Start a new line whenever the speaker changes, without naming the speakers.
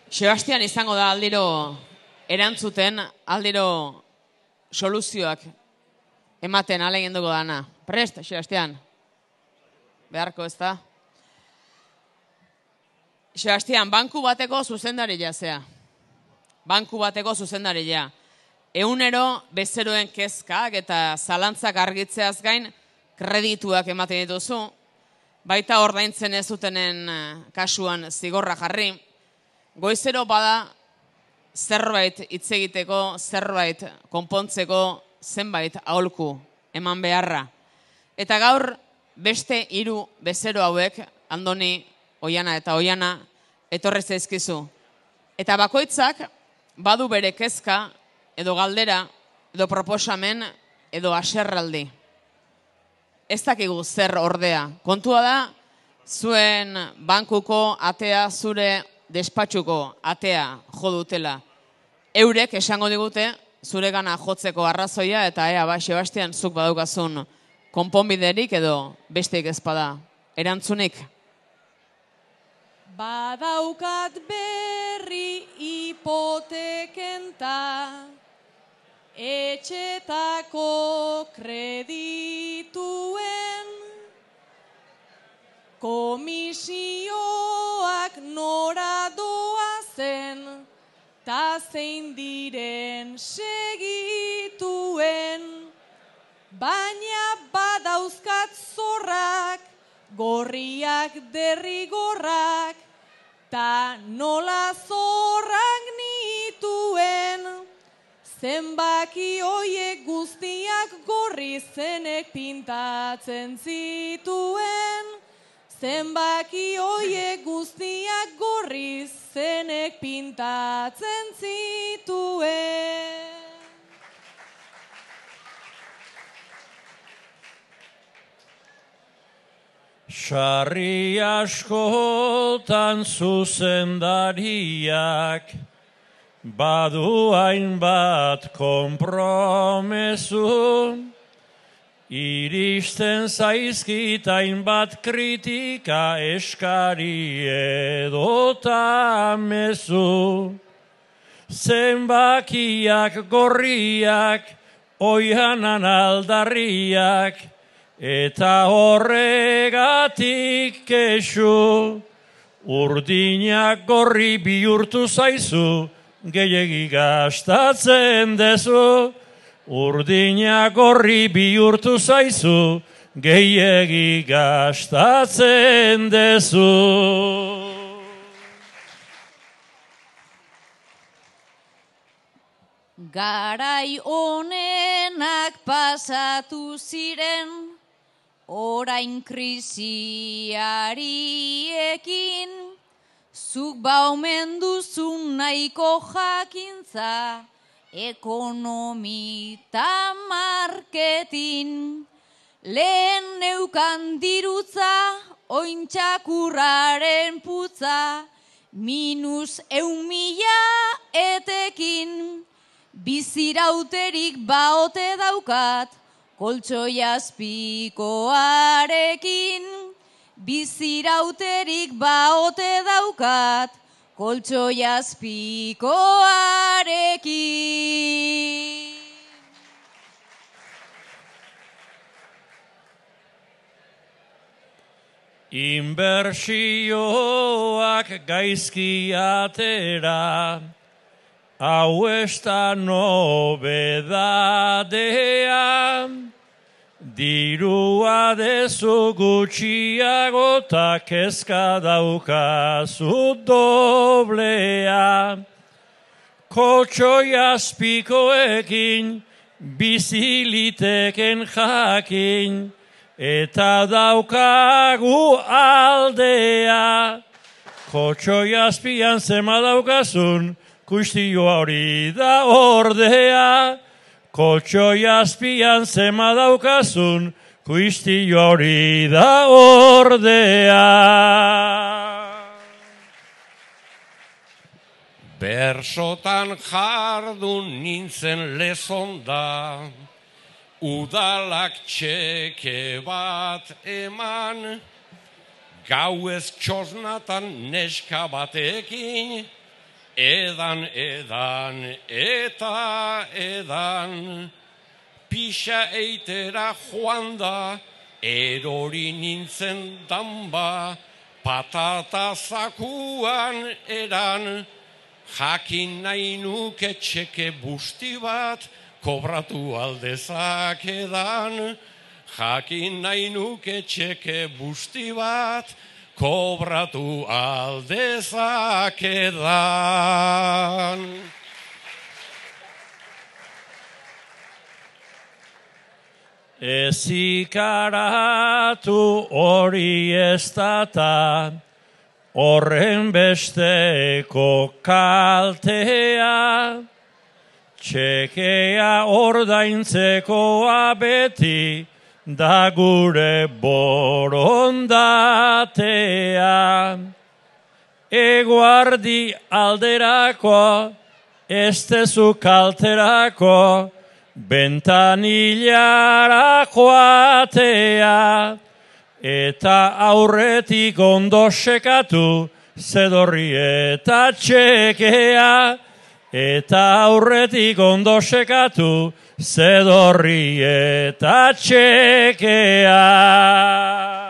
Sebastian izango da aldiro erantzuten, aldiro soluzioak ematen aleginduko dana. Prest, Sebastian? Beharko ez da? Sebastian, banku bateko zuzendaria zea. Banku bateko zuzendaria. Egunero bezeroen kezkak eta zalantzak argitzeaz gain kredituak ematen dituzu. Baita ordaintzen ez dutenen kasuan zigorra jarri. Goizero bada zerbait hitz egiteko, zerbait konpontzeko, zenbait aholku eman beharra. Eta gaur beste 3 bezero hauek, Andoni, Oiana eta Oiana, etorri zaizkizu. Eta bakoitzak badu bere kezka, edo galdera, edo proposamen, edo haserraldi. Ez dakigu zer ordea. Kontua da, zuen bankuko atea, zure despatxuko atea jo dutela. Eurek esango digute, zure gana jotzeko arrazoia, eta Sebastian, zuk badaukazun konponbiderik edo besteik ezpada erantzunik.
Badaukat berri hipotekenta, etxetako kredituen, komisioak nora doazen, ta zein diren segituen, baina badauzkat zorrak, gorriak derrigorrak, ta nola zorrak nituen, zenbaki hoiek guztiak gorri zenek pintatzen zituen, zenbaki hoiek guztiak gorri zenek pintatzen zituen.
Sarri askotan zuzendariak badu hainbat konpromesu, iristen zaizkit hainbat kritika eskari edota mezu. Zenbakiak gorriak, Oianan aldarriak, eta horregatik kexu, urdinak gorri bihurtu zaizu, gehiegi gastatzen dezu. Urdinak gorri bihurtu zaizu, gehiegi gastatzen dezu.
Garai honenak pasatu ziren, orain krisiariekin, zuk baumen duzun nahiko jakintza, ekonomi eta marketin. Lehen neukan dirutza, oin txakurraren putza, minus 1.000 etekin. Bizirauterik baote daukat, koltsoi azpikoarekin. Bizirauterik baote daukat, koltsoi azpikoarekin.
Inbertsioak gaizki atera, hau ez da nobedadea, dirua dezu gutxiago ta kezka daukazu doblea. Koltsoi azpikoekin biziliteken jakin, eta daukagu aldea. Koltsoi azpian zema daukazun, kuistioa hori da ordea. Koltsoi azpian zema daukazun, kuistioa hori da ordea.
Bersotan jardun nintzen lezonda, udalak txeke bat eman, gauez txosnatan neska batekin, edan, eta edan, pixa eitera joan da, erori nintzen danba, patata zakuan eran, jakin nahi nuke txeke busti bat, kobratu aldezakedan, jakin nahi nuke txeke busti bat, kobratu aldezakedan.
Ez ikaratu hori ez data, horren besteko kaltea, txekea ordaintzekoa beti, da gure borondatea. Eguardi alderako, ez tezu kalterako, bentanilara joatea, eta aurretik ondo sekatu, zedorri eta txekea, eta aurretik ondo sekatu, zedorri eta txekea.